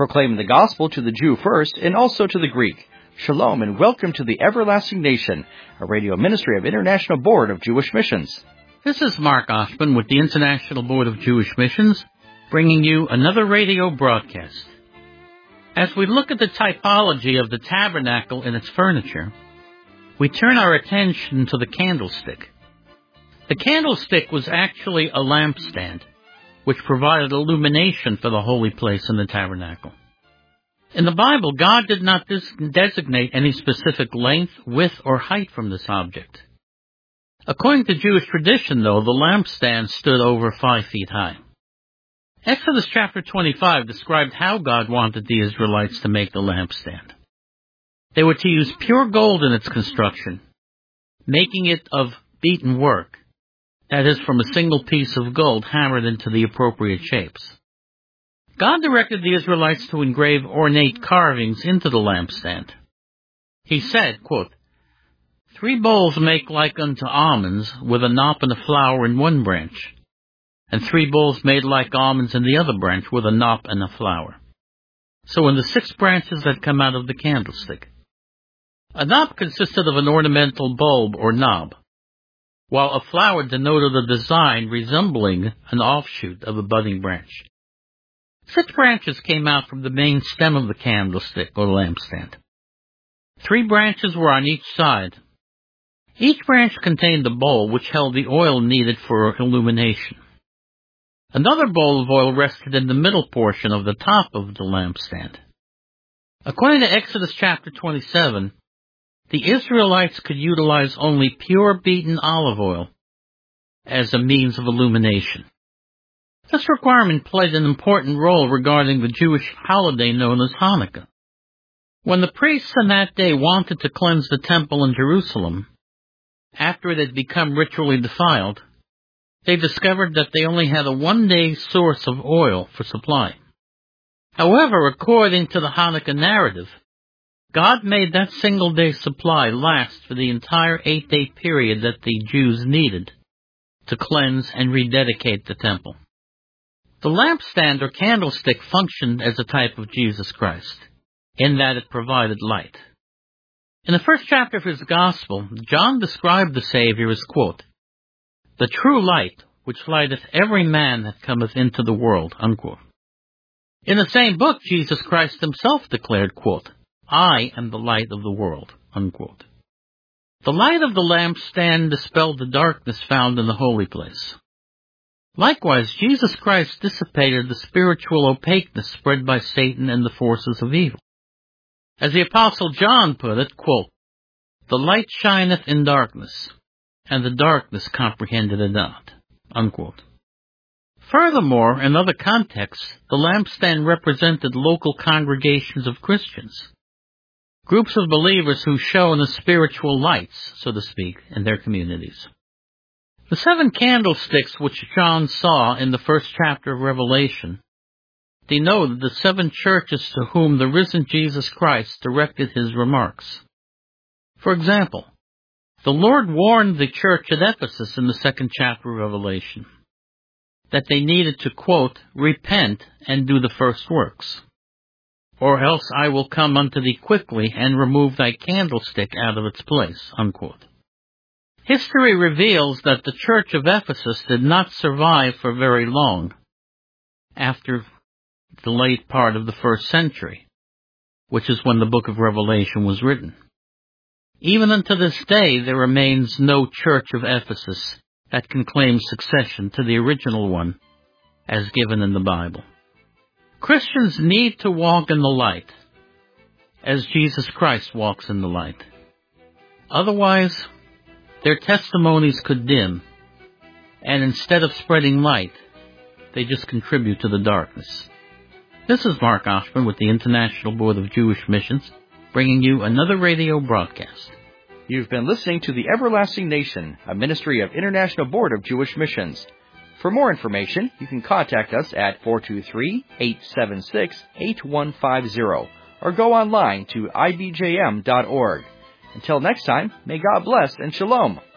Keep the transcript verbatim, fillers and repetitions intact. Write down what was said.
proclaiming the gospel to the Jew first and also to the Greek. Shalom and welcome to the Everlasting Nation, a radio ministry of International Board of Jewish Missions. This is Mark Oshman with the International Board of Jewish Missions, bringing you another radio broadcast. As we look at the typology of the tabernacle and its furniture, we turn our attention to the candlestick. The candlestick was actually a lampstand, which provided illumination for the holy place in the tabernacle. In the Bible, God did not dis- designate any specific length, width, or height from this object. According to Jewish tradition, though, the lampstand stood over five feet high. Exodus chapter twenty-five described how God wanted the Israelites to make the lampstand. They were to use pure gold in its construction, making it of beaten work, that is, from a single piece of gold hammered into the appropriate shapes. God directed the Israelites to engrave ornate carvings into the lampstand. He said, quote, "Three bowls make like unto almonds, with a knop and a flower in one branch, and three bowls made like almonds in the other branch, with a knop and a flower. So in the six branches that come out of the candlestick." A knop consisted of an ornamental bulb or knob, while a flower denoted a design resembling an offshoot of a budding branch. Six branches came out from the main stem of the candlestick or lampstand. Three branches were on each side. Each branch contained a bowl which held the oil needed for illumination. Another bowl of oil rested in the middle portion of the top of the lampstand. According to Exodus chapter twenty-seven, the Israelites could utilize only pure beaten olive oil as a means of illumination. This requirement played an important role regarding the Jewish holiday known as Hanukkah. When the priests on that day wanted to cleanse the temple in Jerusalem, after it had become ritually defiled, they discovered that they only had a one-day source of oil for supply. However, according to the Hanukkah narrative, God made that single-day supply last for the entire eight-day period that the Jews needed to cleanse and rededicate the temple. The lampstand or candlestick functioned as a type of Jesus Christ, in that it provided light. In the first chapter of his Gospel, John described the Savior as, quote, "the true light, which lighteth every man that cometh into the world," unquote. In the same book, Jesus Christ himself declared, quote, "I am the light of the world," unquote. The light of the lampstand dispelled the darkness found in the holy place. Likewise, Jesus Christ dissipated the spiritual opaqueness spread by Satan and the forces of evil. As the Apostle John put it, quote, "the light shineth in darkness, and the darkness comprehended it not," unquote. Furthermore, in other contexts, the lampstand represented local congregations of Christians, groups of believers who shone as spiritual lights, so to speak, in their communities. The seven candlesticks which John saw in the first chapter of Revelation denoted the seven churches to whom the risen Jesus Christ directed his remarks. For example, the Lord warned the church at Ephesus in the second chapter of Revelation that they needed to, quote, "repent and do the first works, or else I will come unto thee quickly and remove thy candlestick out of its place," unquote. History reveals that the church of Ephesus did not survive for very long after the late part of the first century, which is when the book of Revelation was written. Even unto this day, there remains no church of Ephesus that can claim succession to the original one as given in the Bible. Christians need to walk in the light, as Jesus Christ walks in the light. Otherwise, their testimonies could dim, and instead of spreading light, they just contribute to the darkness. This is Mark Oshman with the International Board of Jewish Missions, bringing you another radio broadcast. You've been listening to the Everlasting Nation, a ministry of International Board of Jewish Missions. For more information, you can contact us at four two three, eight seven six, eight one five zero or go online to I B J M dot org. Until next time, may God bless and shalom.